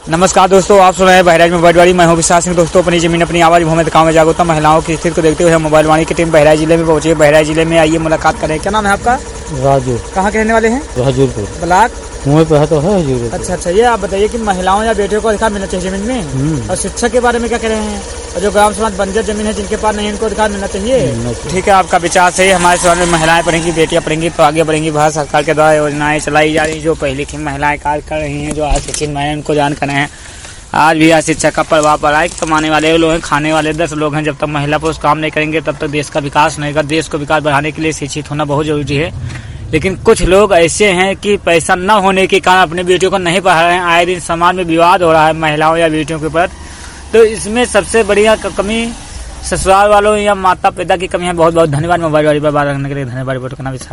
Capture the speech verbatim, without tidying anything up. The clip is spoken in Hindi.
नमस्कार दोस्तों, आप सुन रहे हैं बहराइच मोबाइल वाणी। मैं हूं विशाल सिंह। दोस्तों, अपनी जमीन अपनी आवाज मोहम्मद गाँव में जागरूकता महिलाओं की स्थिति को देखते हुए मोबाइल वाणी की टीम बहराइच जिले में पहुंची है। बहराइच जिले में आइए मुलाकात करें। क्या नाम है आपका? राजू। कहाँ के रहने वाले हैं? हजूरपुर ब्लॉक मुँह पे है तो है हजूरपुर। अच्छा अच्छा, ये आप बताइए कि महिलाओं या बेटियों को अधिकार मिलना चाहिए जमीन में, और शिक्षा के बारे में क्या कह रहे हैं? और जो ग्राम समाज बंजर जमीन है जिनके पास नहीं, इनको अधिकार मिलना चाहिए। ठीक है, आपका विचार सही है। हमारे समाज में महिलाएं पढ़ेंगी, बेटियां पढ़ेंगी तो आगे बढ़ेंगी। भारत सरकार के द्वारा योजनाएं चलाई जा रही, जो पहली थी महिलाएं कार्य कर रही हैं, जो अशिक्षित महिलाएं उनको जान कर रहे हैं। आज भी अशिक्षा का प्रभाव पड़ा है। कमाने वाले लोग हैं, खाने वाले दस लोग हैं। जब तक महिला पुरुष काम नहीं करेंगे तब तक देश का विकास नहीं होगा। देश को विकास बढ़ाने के लिए शिक्षित होना बहुत जरूरी है। लेकिन कुछ लोग ऐसे हैं कि पैसा न होने के कारण अपनी बेटियों को नहीं पढ़ा रहे हैं। आए दिन समाज में विवाद हो रहा है महिलाओं या बेटियों के ऊपर। तो इसमें सबसे बढ़िया कमी ससुराल वालों या माता पिता की कमी है। बहुत बहुत धन्यवाद मोबाइल वाली पर बात करने के लिए। धन्यवाद।